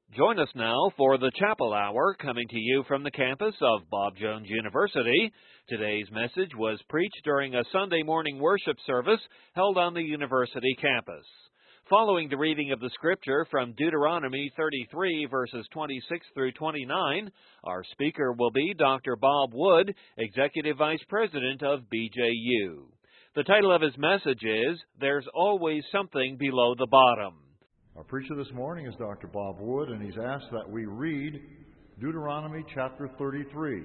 Join us now for the Chapel Hour, coming to you from the campus of Bob Jones University. Today's message was preached during a Sunday morning worship service held on the university campus. Following the reading of the scripture from Deuteronomy 33, verses 26 through 29, our speaker will be Dr. Bob Wood, Executive Vice President of BJU. The title of his message is, There's Always Something Below the Bottom. Our preacher this morning is Dr. Bob Wood, and he's asked that we read Deuteronomy chapter 33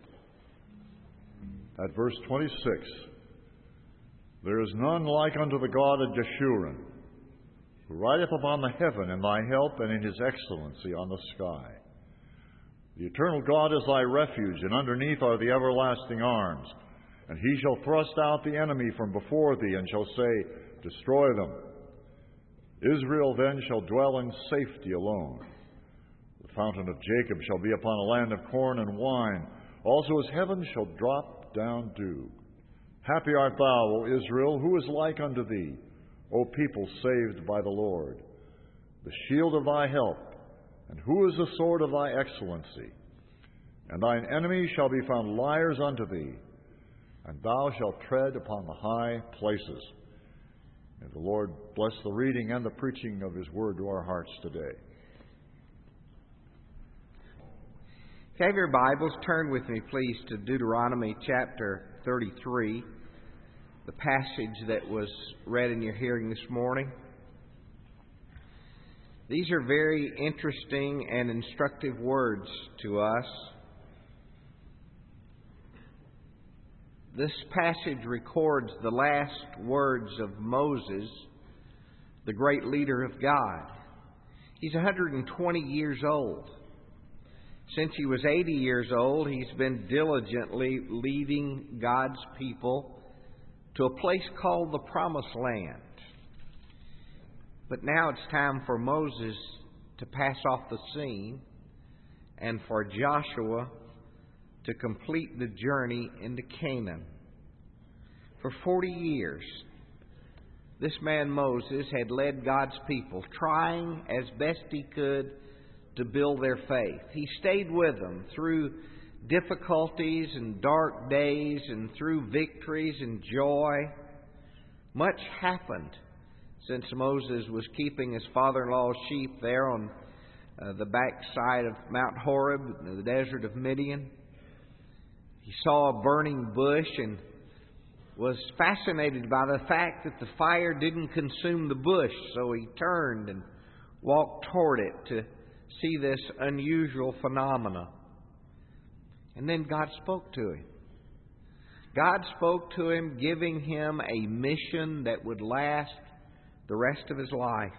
at verse 26. There is none like unto the God of Jeshurun, who rideth upon the heaven in thy help and in his excellency on the sky. The eternal God is thy refuge, and underneath are the everlasting arms. And he shall thrust out the enemy from before thee, and shall say, Destroy them. Israel then shall dwell in safety alone. The fountain of Jacob shall be upon a land of corn and wine. Also his heaven shall drop down dew. Happy art thou, O Israel, who is like unto thee, O people saved by the Lord. The shield of thy help, and who is the sword of thy excellency? And thine enemies shall be found liars unto thee, and thou shalt tread upon the high places. May the Lord bless the reading and the preaching of His Word to our hearts today. If you have your Bibles, turn with me, please, to Deuteronomy chapter 33, the passage that was read in your hearing this morning. These are very interesting and instructive words to us. This passage records the last words of Moses, the great leader of God. He's 120 years old. Since he was 80 years old, he's been diligently leading God's people to a place called the Promised Land. But now it's time for Moses to pass off the scene and for Joshua to complete the journey into Canaan. For 40 years, this man Moses had led God's people, trying as best he could to build their faith. He stayed with them through difficulties and dark days and through victories and joy. Much happened since Moses was keeping his father-in-law's sheep there on the backside of Mount Horeb, in the desert of Midian. He saw a burning bush and was fascinated by the fact that the fire didn't consume the bush. So he turned and walked toward it to see this unusual phenomena. And then God spoke to him. God spoke to him, giving him a mission that would last the rest of his life.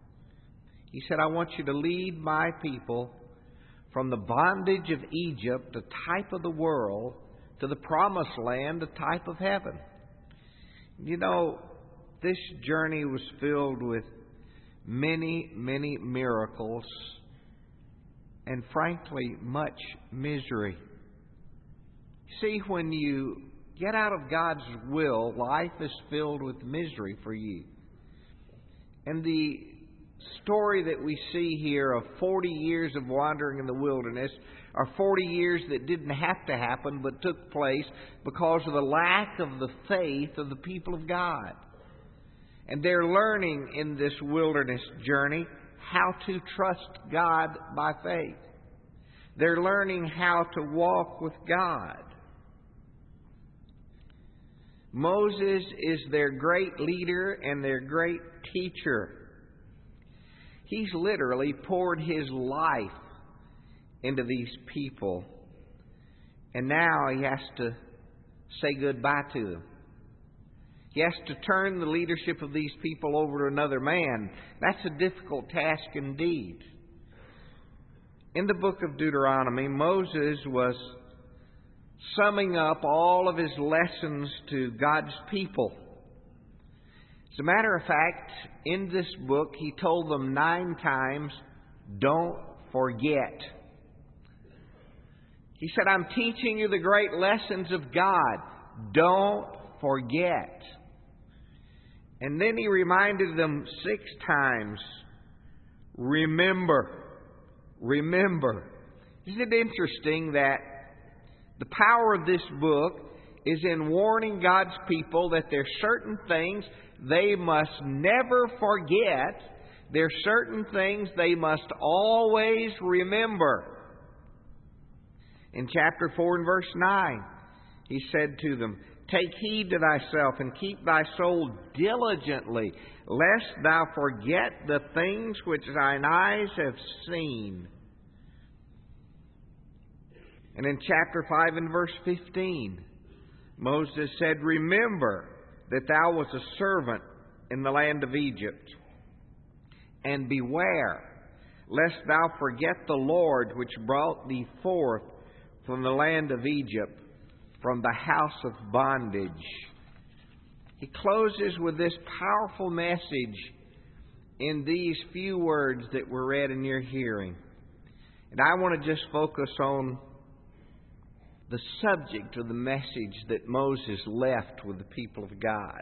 He said, I want you to lead my people from the bondage of Egypt, a type of the world, to the Promised Land, a type of heaven. You know, this journey was filled with many, many miracles and, frankly, much misery. See, when you get out of God's will, life is filled with misery for you. And the story that we see here of 40 years of wandering in the wilderness are 40 years that didn't have to happen but took place because of the lack of the faith of the people of God. And they're learning in this wilderness journey how to trust God by faith. They're learning how to walk with God. Moses is their great leader and their great teacher. He's literally poured his life into these people. And now he has to say goodbye to them. He has to turn the leadership of these people over to another man. That's a difficult task indeed. In the book of Deuteronomy, Moses was summing up all of his lessons to God's people. As a matter of fact, in this book, he told them 9 times, don't forget. He said, I'm teaching you the great lessons of God. Don't forget. And then he reminded them 6 times, remember. remember. Isn't it interesting that the power of this book is in warning God's people that there's certain things they must never forget. There's certain things they must always remember. In chapter 4 and verse 9, He said to them, "Take heed to thyself and keep thy soul diligently, lest thou forget the things which thine eyes have seen." And in chapter 5 and verse 15, Moses said, "Remember that thou wast a servant in the land of Egypt, and beware, lest thou forget the Lord which brought thee forth from the land of Egypt, from the house of bondage." He closes with this powerful message in these few words that were read in your hearing. And I want to just focus on the subject of the message that Moses left with the people of God.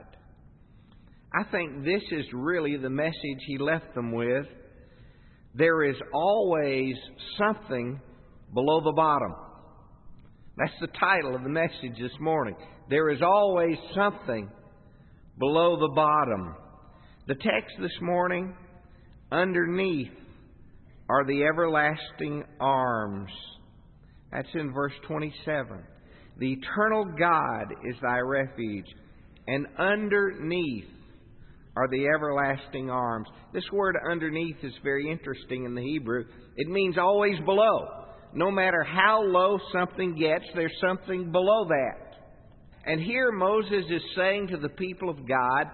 I think this is really the message he left them with. There is always something below the bottom. That's the title of the message this morning. There is always something below the bottom. The text this morning, underneath are the everlasting arms. That's in verse 27. The eternal God is thy refuge, and underneath are the everlasting arms. This word underneath is very interesting in the Hebrew. It means always below. No matter how low something gets, there's something below that. And here Moses is saying to the people of God,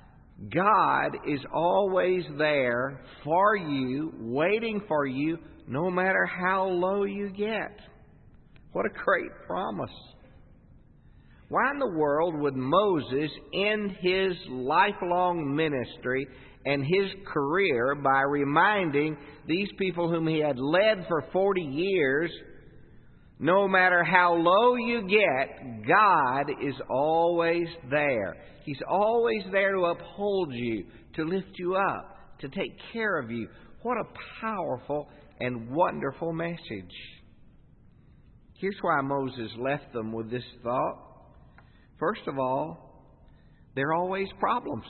God is always there for you, waiting for you, no matter how low you get. What a great promise. Why in the world would Moses end his lifelong ministry and his career by reminding these people whom he had led for 40 years, no matter how low you get, God is always there. He's always there to uphold you, to lift you up, to take care of you. What a powerful and wonderful message. Here's why Moses left them with this thought. First of all, there are always problems.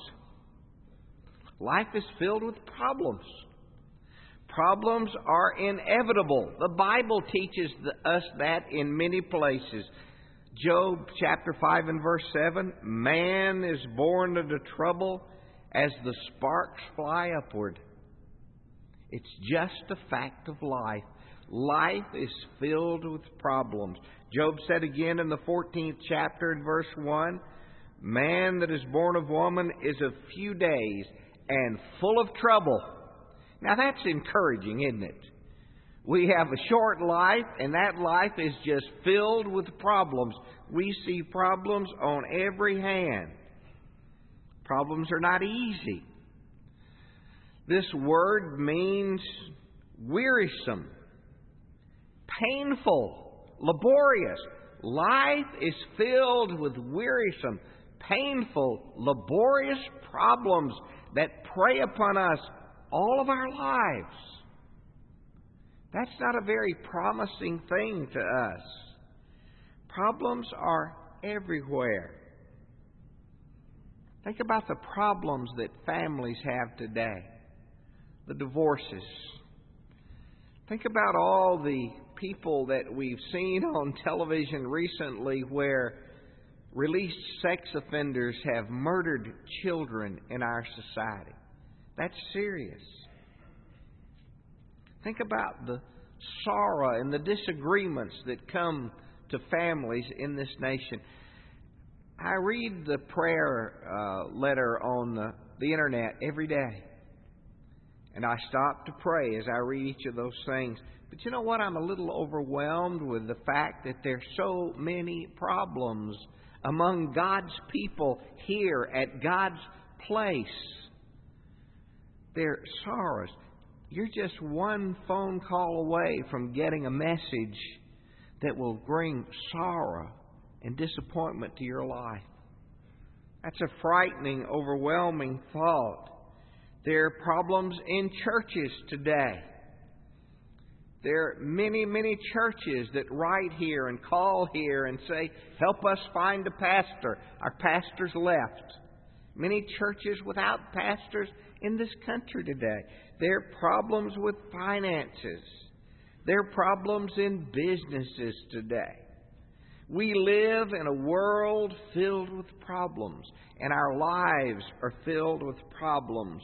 Life is filled with problems. Problems are inevitable. The Bible teaches us that in many places. Job chapter 5 and verse 7, "Man is born into trouble as the sparks fly upward." It's just a fact of life. Life is filled with problems. Job said again in the 14th chapter in verse 1, "Man that is born of woman is of few days and full of trouble." Now that's encouraging, isn't it? We have a short life, and that life is just filled with problems. We see problems on every hand. Problems are not easy. This word means wearisome, painful, laborious. Life is filled with wearisome, painful, laborious problems that prey upon us all of our lives. That's not a very promising thing to us. Problems are everywhere. Think about the problems that families have today. The divorces. Think about all the people that we've seen on television recently where released sex offenders have murdered children in our society. That's serious. Think about the sorrow and the disagreements that come to families in this nation. I read the prayer letter on the internet every day. And I stop to pray as I read each of those things. But you know what? I'm a little overwhelmed with the fact that there's so many problems among God's people here at God's place. There are sorrows. You're just one phone call away from getting a message that will bring sorrow and disappointment to your life. That's a frightening, overwhelming thought. There are problems in churches today. There are many, many churches that write here and call here and say, help us find a pastor. Our pastor's left. Many churches without pastors in this country today. There are problems with finances. There are problems in businesses today. We live in a world filled with problems, and our lives are filled with problems.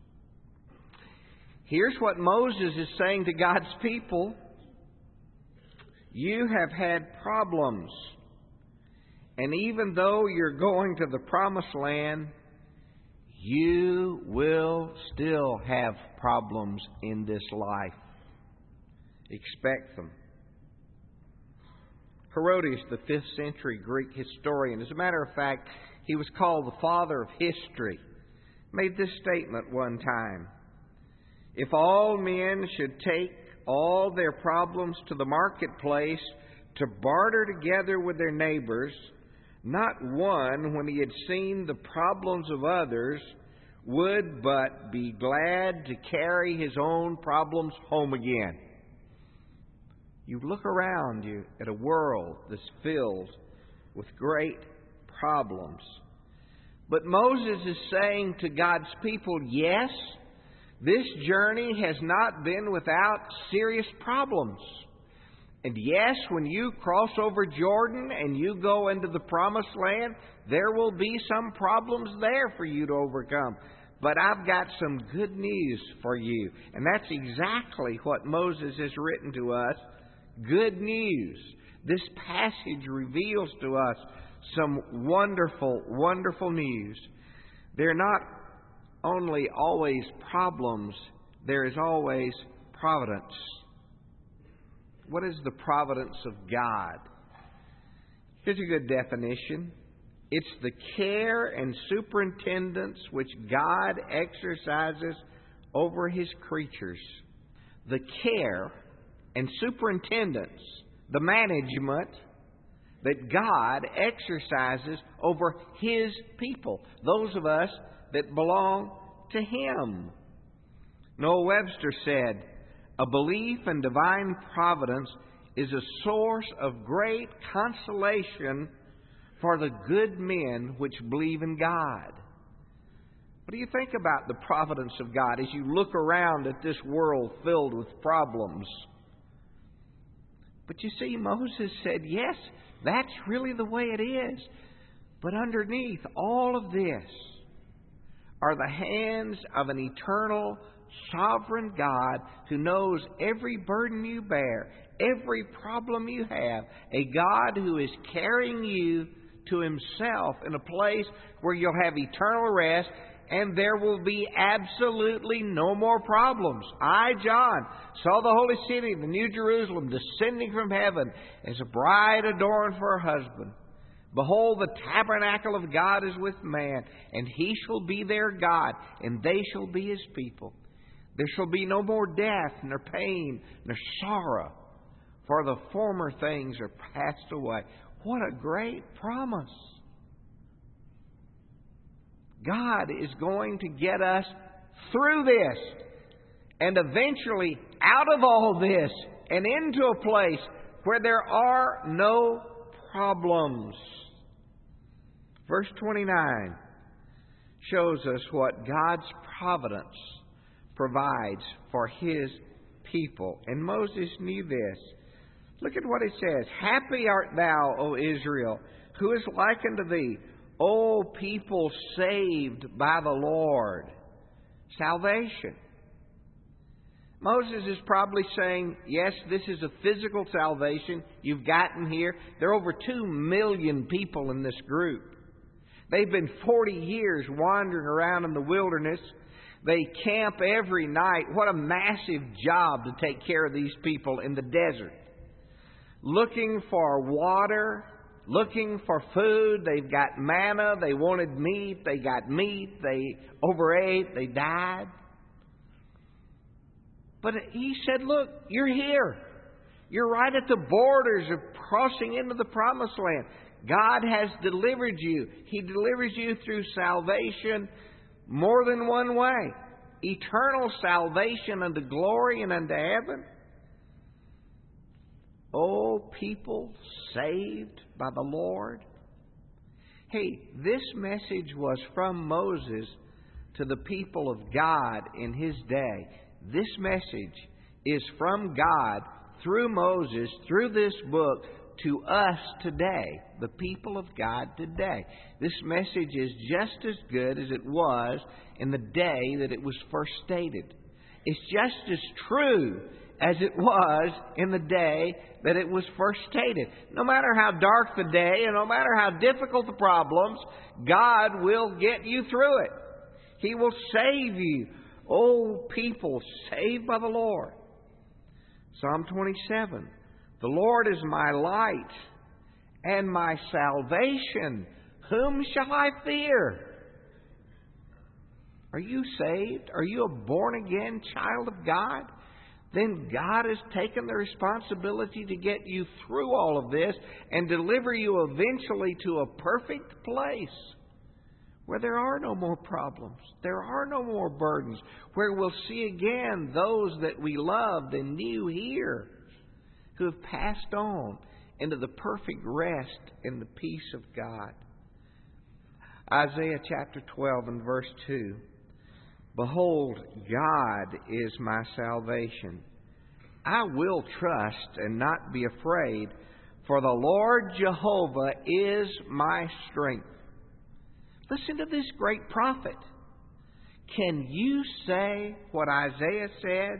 Here's what Moses is saying to God's people. You have had problems. And even though you're going to the promised land, you will still have problems in this life. Expect them. Herodotus, the 5th century Greek historian, as a matter of fact, he was called the father of history, made this statement one time. If all men should take all their problems to the marketplace to barter together with their neighbors, not one, when he had seen the problems of others, would but be glad to carry his own problems home again. You look around you at a world that's filled with great problems. But Moses is saying to God's people, yes, this journey has not been without serious problems. And yes, when you cross over Jordan and you go into the promised land, there will be some problems there for you to overcome. But I've got some good news for you. And that's exactly what Moses has written to us. Good news. This passage reveals to us some wonderful, wonderful news. They're not only always problems, there is always providence. What is the providence of God? Here's a good definition. It's the care and superintendence which God exercises over His creatures. The care and superintendence, the management that God exercises over His people, those of us that belong to Him. Noah Webster said, a belief in divine providence is a source of great consolation for the good men which believe in God. What do you think about the providence of God as you look around at this world filled with problems? But you see, Moses said, yes, that's really the way it is. But underneath all of this are the hands of an eternal, sovereign God who knows every burden you bear, every problem you have, a God who is carrying you to Himself in a place where you'll have eternal rest and there will be absolutely no more problems. I, John, saw the holy city, the New Jerusalem, descending from heaven as a bride adorned for her husband. Behold, the tabernacle of God is with man, and He shall be their God, and they shall be His people. There shall be no more death, nor pain, nor sorrow, for the former things are passed away. What a great promise! God is going to get us through this and eventually out of all this and into a place where there are no problems. Verse 29 shows us what God's providence provides for His people. And Moses knew this. Look at what it says. Happy art thou, O Israel, who is like unto thee, O people saved by the Lord. Salvation. Moses is probably saying, yes, this is a physical salvation you've gotten here. There are over 2 million people in this group. They've been 40 years wandering around in the wilderness. They camp every night. What a massive job to take care of these people in the desert. Looking for water, looking for food. They've got manna. They wanted meat. They got meat. They overate. They died. But He said, look, you're here. You're right at the borders of crossing into the promised land. God has delivered you. He delivers you through salvation more than one way. Eternal salvation unto glory and unto heaven. Oh, people saved by the Lord. Hey, this message was from Moses to the people of God in his day. This message is from God through Moses, through this book, to us today, the people of God today. This message is just as good as it was in the day that it was first stated. It's just as true as it was in the day that it was first stated. No matter how dark the day and no matter how difficult the problems, God will get you through it. He will save you. Oh, people saved by the Lord. Psalm 27. The Lord is my light and my salvation. Whom shall I fear? Are you saved? Are you a born-again child of God? Then God has taken the responsibility to get you through all of this and deliver you eventually to a perfect place where there are no more problems, there are no more burdens, where we'll see again those that we loved and knew here who have passed on into the perfect rest and the peace of God. Isaiah chapter 12 and verse 2. Behold, God is my salvation. I will trust and not be afraid, for the Lord Jehovah is my strength. Listen to this great prophet. Can you say what Isaiah said?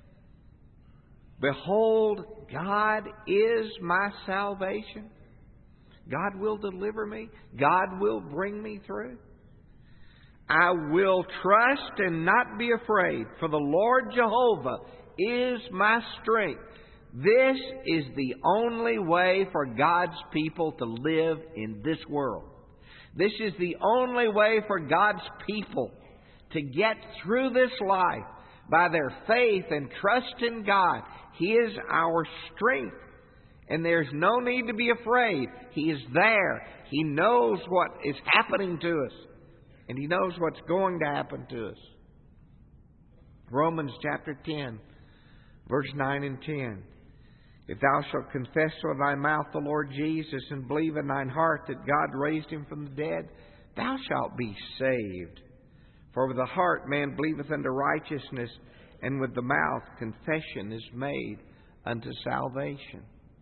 Behold, God is my salvation. God will deliver me. God will bring me through. I will trust and not be afraid, for the Lord Jehovah is my strength. This is the only way for God's people to live in this world. This is the only way for God's people to get through this life by their faith and trust in God. He is our strength, and there's no need to be afraid. He is there. He knows what is happening to us, and He knows what's going to happen to us. Romans chapter 10, verse 9 and 10. If thou shalt confess with thy mouth the Lord Jesus, and believe in thine heart that God raised Him from the dead, thou shalt be saved. For with the heart man believeth unto righteousness, and with the mouth confession is made unto salvation.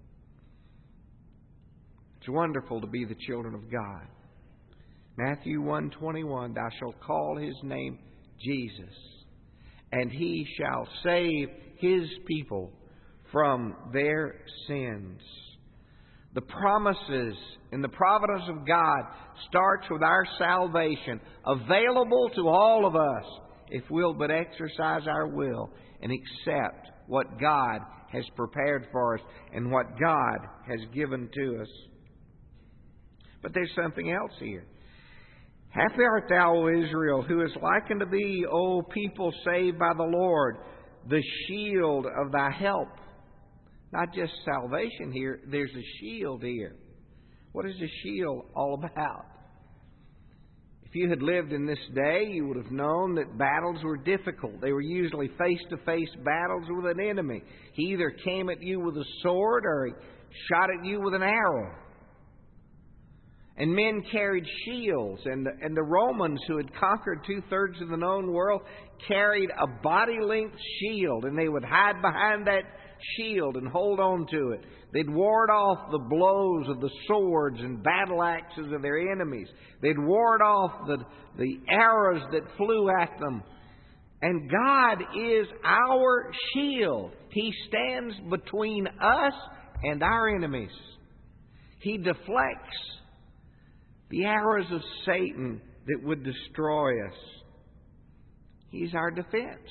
It's wonderful to be the children of God. Matthew 1:21, thou shalt call His name Jesus, and He shall save His people from their sins. The promises in the providence of God starts with our salvation, available to all of us if we'll but exercise our will and accept what God has prepared for us and what God has given to us. But there's something else here. Happy art thou, O Israel, who is likened to thee, O people saved by the Lord, the shield of thy help. Not just salvation here, there's a shield here. What is a shield all about? If you had lived in this day, you would have known that battles were difficult. They were usually face-to-face battles with an enemy. He either came at you with a sword or he shot at you with an arrow. And men carried shields, and the Romans, who had conquered 2/3 of the known world, carried a body-length shield, and they would hide behind that shield and hold on to it. They'd ward off the blows of the swords and battle axes of their enemies. They'd ward off the arrows that flew at them. And God is our shield. He stands between us and our enemies. He deflects the arrows of Satan that would destroy us. He's our defense.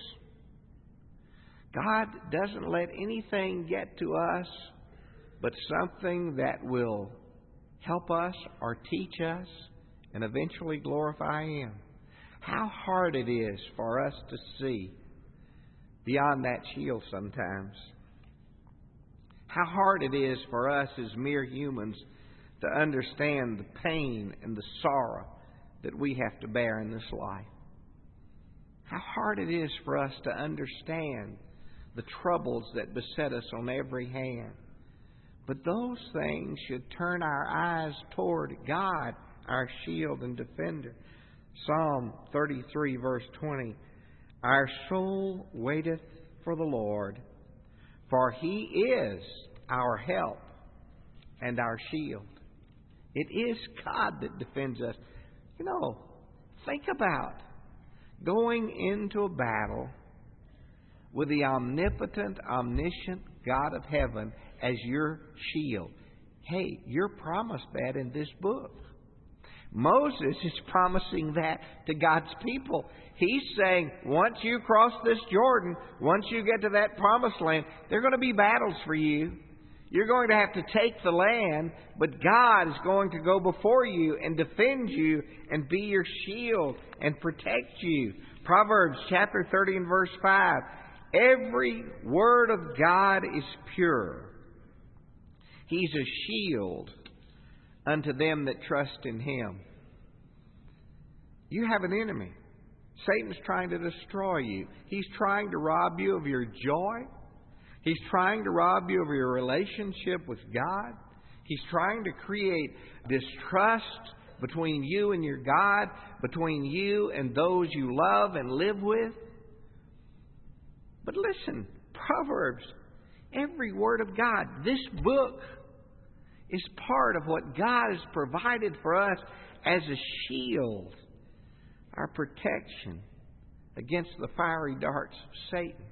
God doesn't let anything get to us but something that will help us or teach us and eventually glorify Him. How hard it is for us to see beyond that shield sometimes. How hard it is for us as mere humans to understand the pain and the sorrow that we have to bear in this life. How hard it is for us to understand the troubles that beset us on every hand. But those things should turn our eyes toward God, our shield and defender. Psalm 33, verse 20. Our soul waiteth for the Lord, for He is our help and our shield. It is God that defends us. You know, think about going into a battle with the omnipotent, omniscient God of heaven as your shield. Hey, you're promised that in this book. Moses is promising that to God's people. He's saying, once you cross this Jordan, once you get to that promised land, there are going to be battles for you. You're going to have to take the land, but God is going to go before you and defend you and be your shield and protect you. Proverbs chapter 30 and verse 5. Every word of God is pure. He's a shield unto them that trust in Him. You have an enemy. Satan's trying to destroy you. He's trying to rob you of your joy. He's trying to rob you of your relationship with God. He's trying to create distrust between you and your God, between you and those you love and live with. But listen, Proverbs, every word of God, this book is part of what God has provided for us as a shield, our protection against the fiery darts of Satan.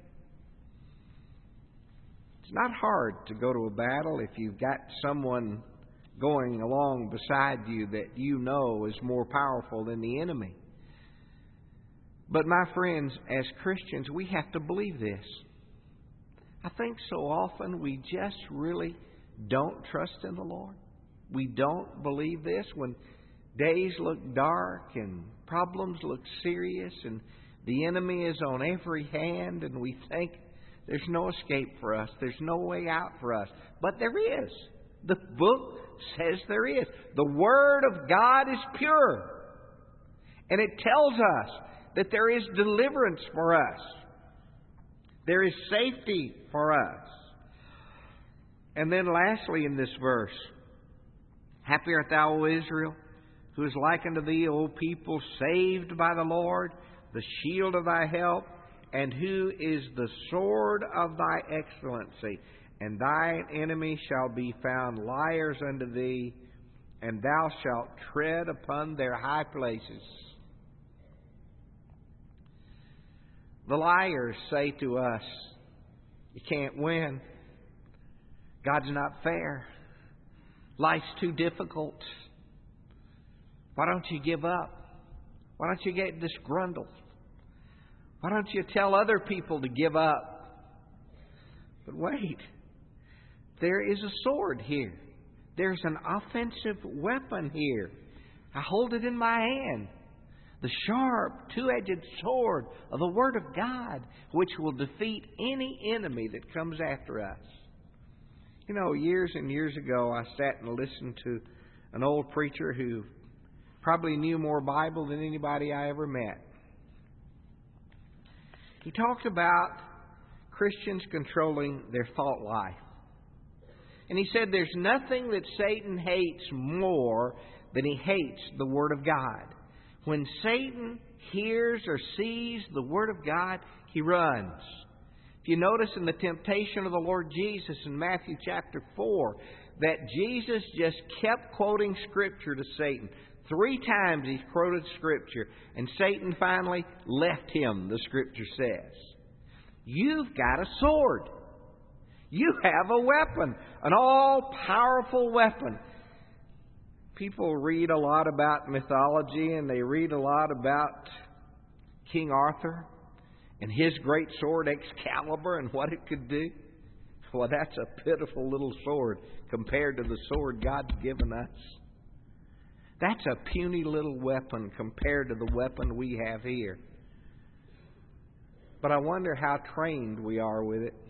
It's not hard to go to a battle if you've got someone going along beside you that you know is more powerful than the enemy. But my friends, as Christians, we have to believe this. I think so often we just really don't trust in the Lord. We don't believe this when days look dark and problems look serious and the enemy is on every hand and we think there's no escape for us. There's no way out for us. But there is. The book says there is. The Word of God is pure. And it tells us that there is deliverance for us. There is safety for us. And then lastly in this verse, happy art thou, O Israel, who is like unto thee, O people, saved by the Lord, the shield of thy help, and who is the sword of thy excellency. And thine enemy shall be found liars unto thee, and thou shalt tread upon their high places. The liars say to us, you can't win. God's not fair. Life's too difficult. Why don't you give up? Why don't you get disgruntled? Why don't you tell other people to give up? But wait, there is a sword here. There's an offensive weapon here. I hold it in my hand. The sharp, two-edged sword of the Word of God, which will defeat any enemy that comes after us. You know, years and years ago, I sat and listened to an old preacher who probably knew more Bible than anybody I ever met. He talked about Christians controlling their thought life. And he said there's nothing that Satan hates more than he hates the Word of God. When Satan hears or sees the Word of God, he runs. If you notice in the temptation of the Lord Jesus in Matthew chapter 4, that Jesus just kept quoting Scripture to Satan. 3 times he quoted Scripture, and Satan finally left him, the Scripture says. You've got a sword. You have a weapon, an all-powerful weapon. People read a lot about mythology, and they read a lot about King Arthur and his great sword Excalibur and what it could do. Well, that's a pitiful little sword compared to the sword God's given us. That's a puny little weapon compared to the weapon we have here. But I wonder how trained we are with it.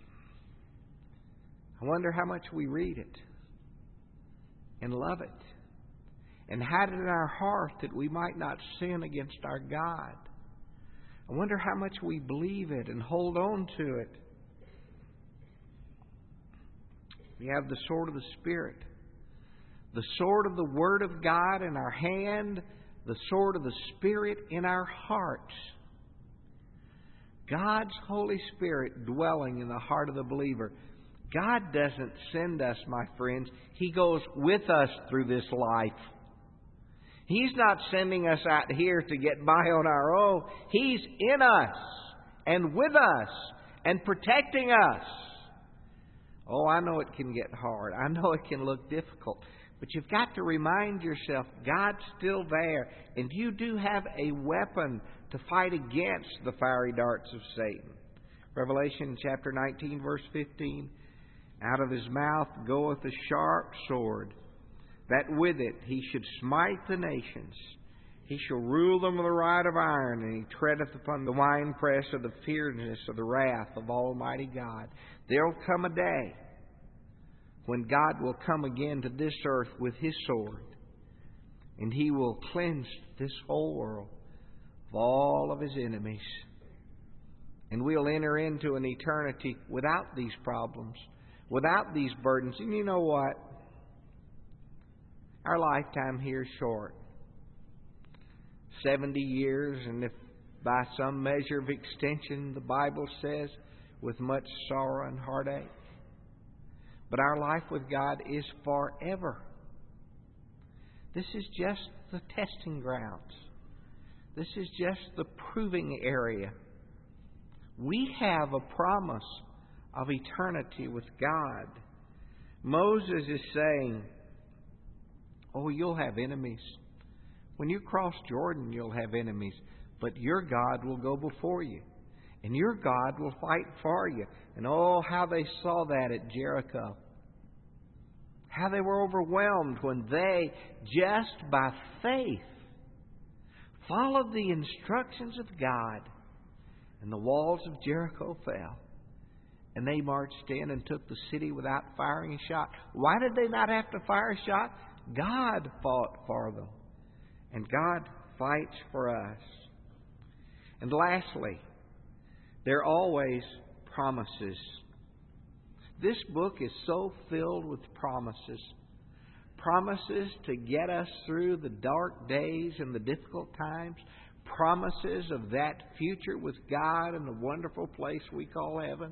I wonder how much we read it and love it and hide it in our heart that we might not sin against our God. I wonder how much we believe it and hold on to it. We have the sword of the Spirit, the sword of the Word of God in our hand, the sword of the Spirit in our hearts. God's Holy Spirit dwelling in the heart of the believer. God doesn't send us, my friends. He goes with us through this life. He's not sending us out here to get by on our own. He's in us and with us and protecting us. Oh, I know it can get hard. I know it can look difficult. But you've got to remind yourself, God's still there. And you do have a weapon to fight against the fiery darts of Satan. Revelation chapter 19, verse 15. Out of his mouth goeth a sharp sword, that with it he should smite the nations. He shall rule them with a rod of iron, and he treadeth upon the winepress of the fierceness of the wrath of Almighty God. There'll come a day when God will come again to this earth with His sword, and He will cleanse this whole world of all of His enemies. And we'll enter into an eternity without these problems, without these burdens. And you know what? Our lifetime here is short. 70 years, and if by some measure of extension, the Bible says, with much sorrow and heartache. But our life with God is forever. This is just the testing grounds. This is just the proving area. We have a promise of eternity with God. Moses is saying, oh, you'll have enemies. When you cross Jordan, you'll have enemies. But your God will go before you. And your God will fight for you. And oh, how they saw that at Jericho. How they were overwhelmed when they, just by faith, followed the instructions of God. And the walls of Jericho fell. And they marched in and took the city without firing a shot. Why did they not have to fire a shot? God fought for them. And God fights for us. And lastly, there are always promises. This book is so filled with promises. Promises to get us through the dark days and the difficult times. Promises of that future with God and the wonderful place we call heaven.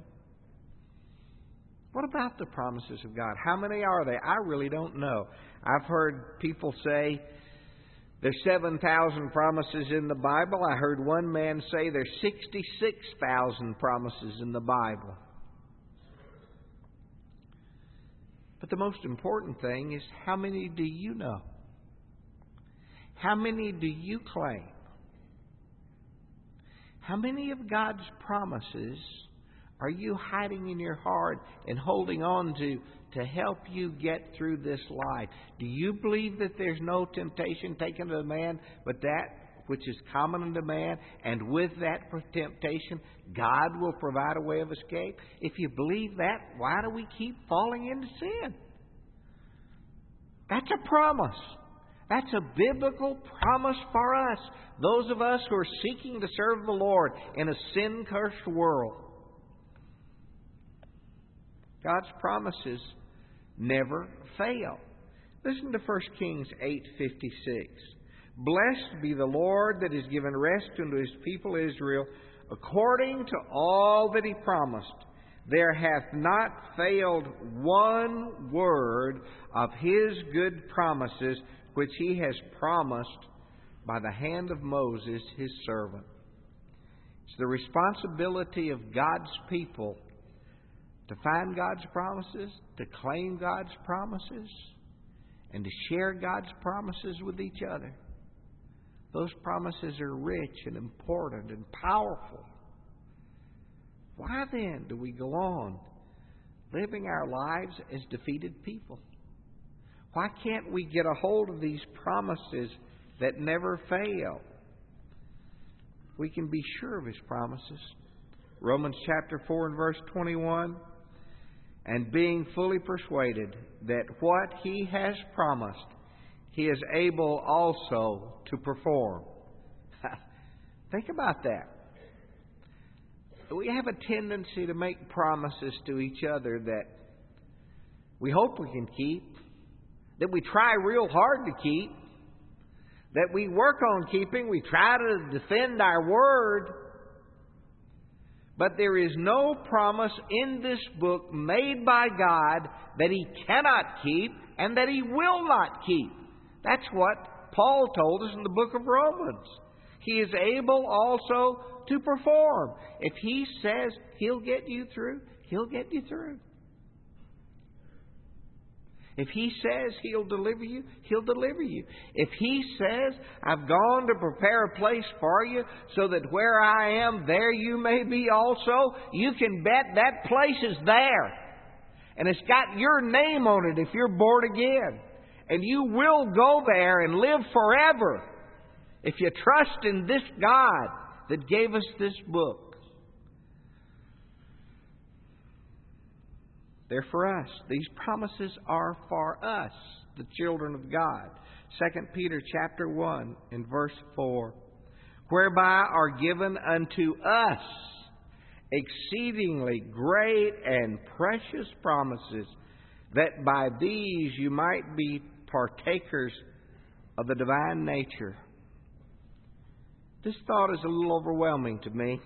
What about the promises of God? How many are they? I really don't know. I've heard people say there's 7,000 promises in the Bible. I heard one man say there's 66,000 promises in the Bible. But the most important thing is, how many do you know? How many do you claim? How many of God's promises are you hiding in your heart and holding on to help you get through this life? Do you believe that there's no temptation taken to man but that which is common unto man, and with that temptation, God will provide a way of escape? If you believe that, why do we keep falling into sin? That's a promise. That's a biblical promise for us, those of us who are seeking to serve the Lord in a sin-cursed world. God's promises never fail. Listen to 1 Kings 8:56. Blessed be the Lord that has given rest unto His people Israel, according to all that He promised. There hath not failed one word of His good promises, which He has promised by the hand of Moses, His servant. It's the responsibility of God's people to find God's promises, to claim God's promises, and to share God's promises with each other. Those promises are rich and important and powerful. Why then do we go on living our lives as defeated people? Why can't we get a hold of these promises that never fail? We can be sure of His promises. Romans chapter 4 and verse 21. And being fully persuaded that what He has promised, He is able also to perform. Think about that. We have a tendency to make promises to each other that we hope we can keep, that we try real hard to keep, that we work on keeping, we try to defend our word. But there is no promise in this book made by God that He cannot keep and that He will not keep. That's what Paul told us in the book of Romans. He is able also to perform. If He says He'll get you through, He'll get you through. If He says He'll deliver you, He'll deliver you. If He says, I've gone to prepare a place for you so that where I am, there you may be also, you can bet that place is there. And it's got your name on it if you're born again. And you will go there and live forever if you trust in this God that gave us this book. They're for us. These promises are for us, the children of God. 2 Peter chapter 1 and verse 4. Whereby are given unto us exceedingly great and precious promises, that by these you might be partakers of the divine nature. This thought is a little overwhelming to me.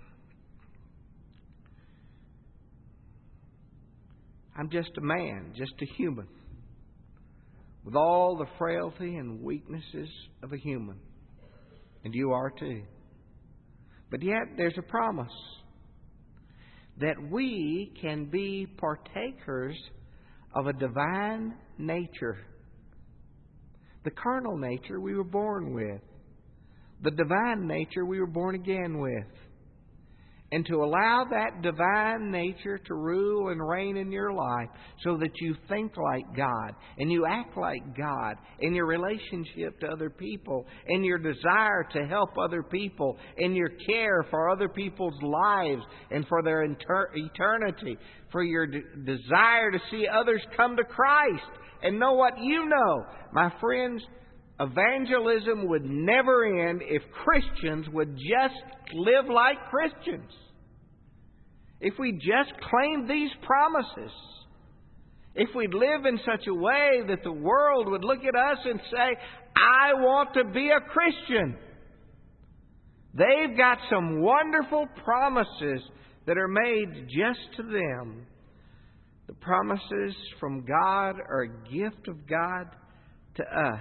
I'm just a man, just a human, with all the frailty and weaknesses of a human. And you are too. But yet there's a promise that we can be partakers of a divine nature. The carnal nature we were born with. The divine nature we were born again with. And to allow that divine nature to rule and reign in your life so that you think like God and you act like God in your relationship to other people and your desire to help other people and your care for other people's lives and for their eternity, for your desire to see others come to Christ and know what you know. My friends, evangelism would never end if Christians would just live like Christians. If we just claim these promises. If we'd live in such a way that the world would look at us and say, I want to be a Christian. They've got some wonderful promises that are made just to them. The promises from God are a gift of God to us.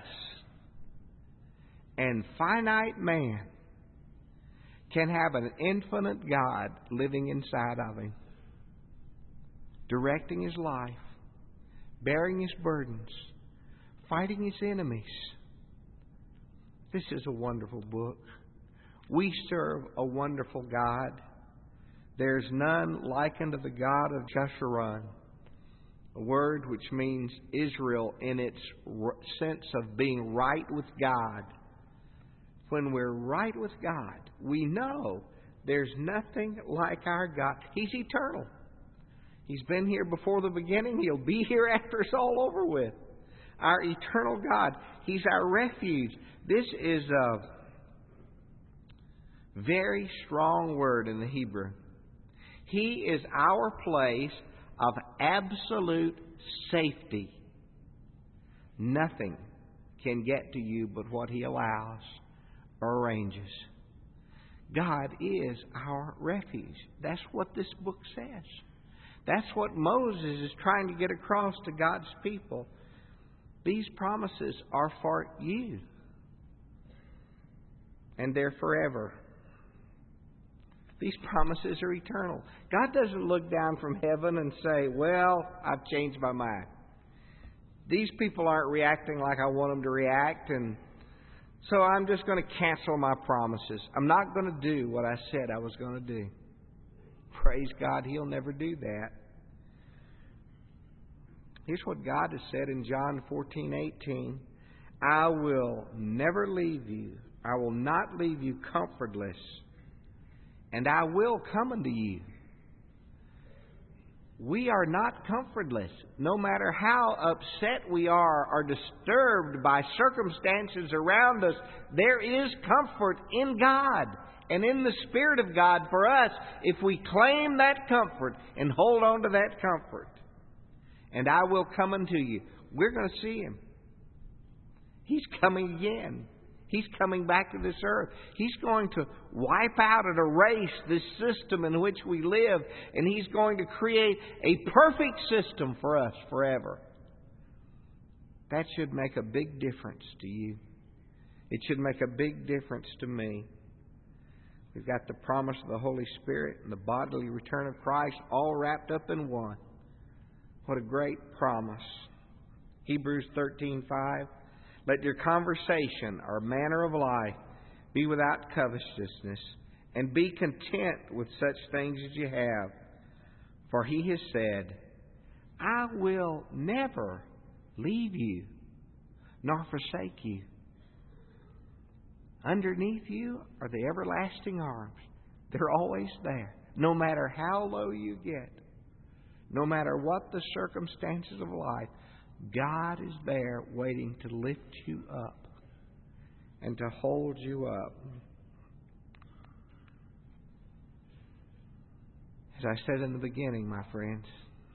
And finite man can have an infinite God living inside of him, directing his life, bearing his burdens, fighting his enemies. This is a wonderful book. We serve a wonderful God. There's none like unto the God of Jeshurun, a word which means Israel in its sense of being right with God. When we're right with God, we know there's nothing like our God. He's eternal. He's been here before the beginning. He'll be here after it's all over with. Our eternal God. He's our refuge. This is a very strong word in the Hebrew. He is our place of absolute safety. Nothing can get to you but what He allows or arranges. God is our refuge. That's what this book says. That's what Moses is trying to get across to God's people. These promises are for you. And they're forever. These promises are eternal. God doesn't look down from heaven and say, well, I've changed my mind. These people aren't reacting like I want them to react, and so I'm just going to cancel my promises. I'm not going to do what I said I was going to do. Praise God, He'll never do that. Here's what God has said in John 14:18. I will never leave you. I will not leave you comfortless. And I will come unto you. We are not comfortless. No matter how upset we are or disturbed by circumstances around us, there is comfort in God and in the Spirit of God for us if we claim that comfort and hold on to that comfort. and I will come unto you. We're going to see Him. He's coming again. He's coming back to this earth. He's going to wipe out and erase this system in which we live, and He's going to create a perfect system for us forever. That should make a big difference to you. It should make a big difference to me. We've got the promise of the Holy Spirit and the bodily return of Christ all wrapped up in one. What a great promise. Hebrews 13:5. Let your conversation or manner of life be without covetousness, and be content with such things as you have. For He has said, I will never leave you, nor forsake you. Underneath you are the everlasting arms. They're always there, no matter how low you get. No matter what the circumstances of life, God is there waiting to lift you up and to hold you up. As I said in the beginning, my friends,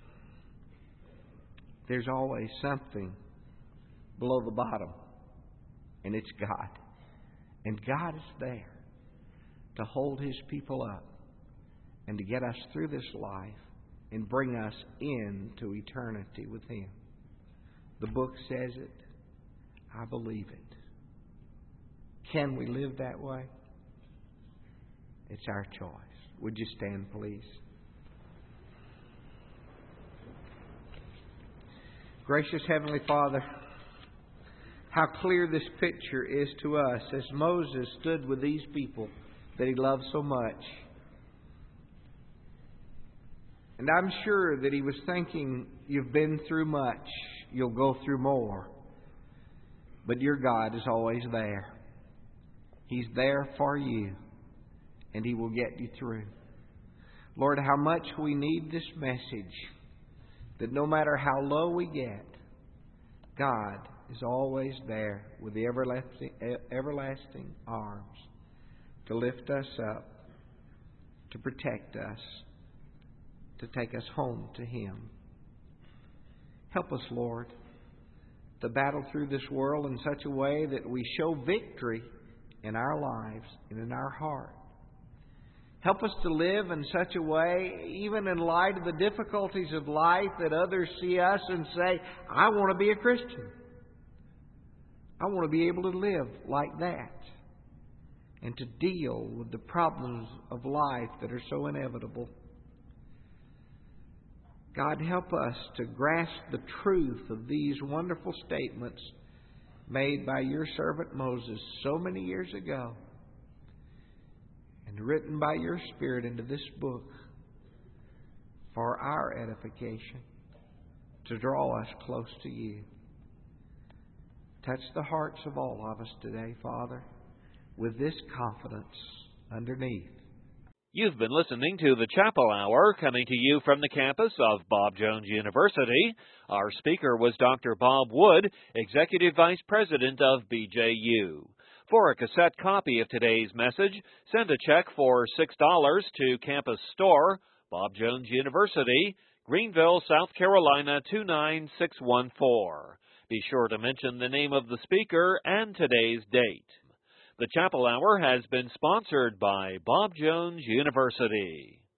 there's always something below the bottom, and it's God. And God is there to hold His people up and to get us through this life and bring us into eternity with Him. The book says it. I believe it. Can we live that way? It's our choice. Would you stand, please? Gracious Heavenly Father, how clear this picture is to us as Moses stood with these people that he loved so much. And I'm sure that he was thinking, you've been through much, you'll go through more. But your God is always there. He's there for you, and He will get you through. Lord, how much we need this message, that no matter how low we get, God is always there with the everlasting arms to lift us up, to protect us, to take us home to Him. Help us, Lord, to battle through this world in such a way that we show victory in our lives and in our heart. Help us to live in such a way, even in light of the difficulties of life, that others see us and say, I want to be a Christian. I want to be able to live like that and to deal with the problems of life that are so inevitable. God, help us to grasp the truth of these wonderful statements made by your servant Moses so many years ago and written by your Spirit into this book for our edification, to draw us close to you. Touch the hearts of all of us today, Father, with this confidence underneath. You've been listening to the Chapel Hour, coming to you from the campus of Bob Jones University. Our speaker was Dr. Bob Wood, Executive Vice President of BJU. For a cassette copy of today's message, send a check for $6 to Campus Store, Bob Jones University, Greenville, South Carolina 29614. Be sure to mention the name of the speaker and today's date. The Chapel Hour has been sponsored by Bob Jones University.